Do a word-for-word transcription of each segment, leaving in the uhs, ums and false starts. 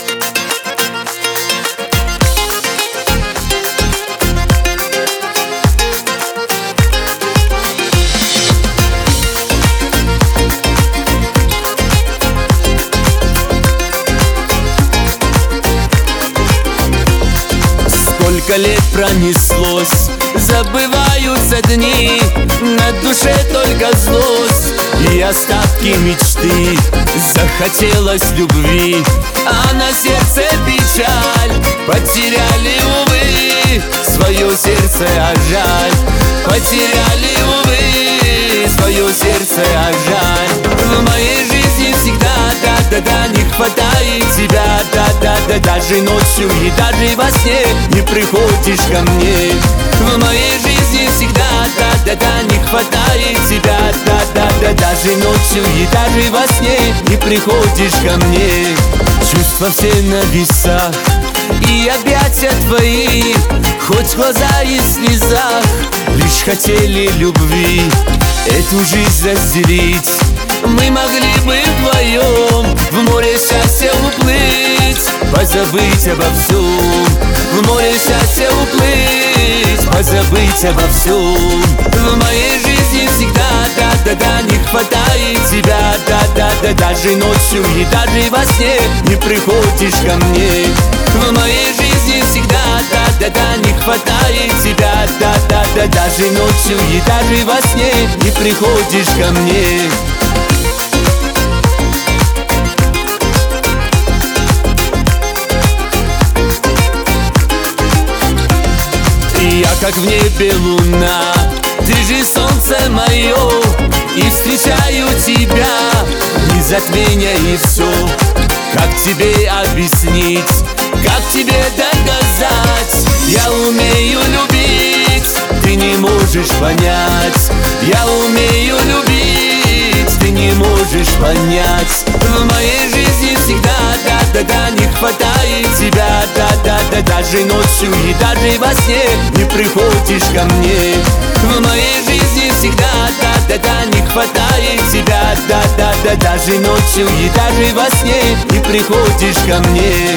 Сколько лет пронеслось, забываются дни, на душе только злость и остатки мечты. Захотелось любви, а на сердце печаль. Потеряли, увы, свое сердце, а жаль. Потеряли, увы, свое сердце, а жаль. В моей жизни всегда да-да-да не хватает тебя, да-да-да. Даже ночью и даже во сне не приходишь ко мне. В моей жизни всегда да-да-да не хватает тебя, да-да-да. Даже ночью и даже во сне не приходишь ко мне. Чувства все на весах и объятия твои, хоть в глаза и в слезах, лишь хотели любви. Эту жизнь разделить мы могли бы вдвоем, в море счастья уплыть, позабыть обо всем. В море счастья уплыть, позабыть обо всем. В моей жизни всегда да-да-да не хватает тебя, да-да-да. Даже ночью и даже во сне не приходишь ко мне. В моей жизни всегда да-да-да не хватает тебя, да-да-да. Даже ночью и даже во сне не приходишь ко мне. Я как в небе луна, ты же солнце мое, и встречаю тебя, и затмение, и все. Как тебе объяснить, как тебе доказать? Я умею любить, ты не можешь понять. Я умею любить, ты не можешь понять. В моей жизни всегда да-да-да не хватает тебя, да-да-да. Даже ночью и даже во сне не приходишь ко мне. В моей жизни всегда да-да-да не хватает тебя, да-да-да. Даже ночью и даже во сне не приходишь ко мне.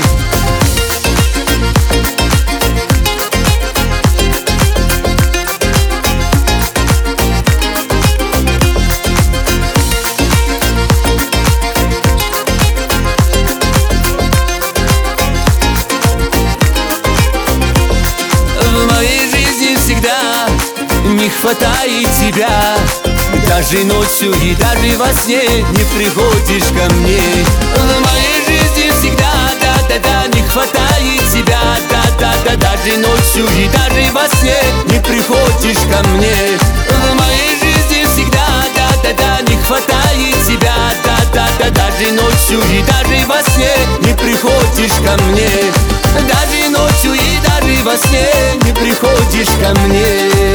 Не хватает тебя, даже ночью и даже во сне не приходишь ко мне. В моей жизни всегда да-да-да не хватает тебя, да-да-да. Даже ночью и даже во сне не приходишь ко мне. В моей жизни всегда да-да-да не хватает тебя, да-да-да. Даже ночью и даже во сне не приходишь ко мне. Даже ночью и даже во сне не приходишь ко мне.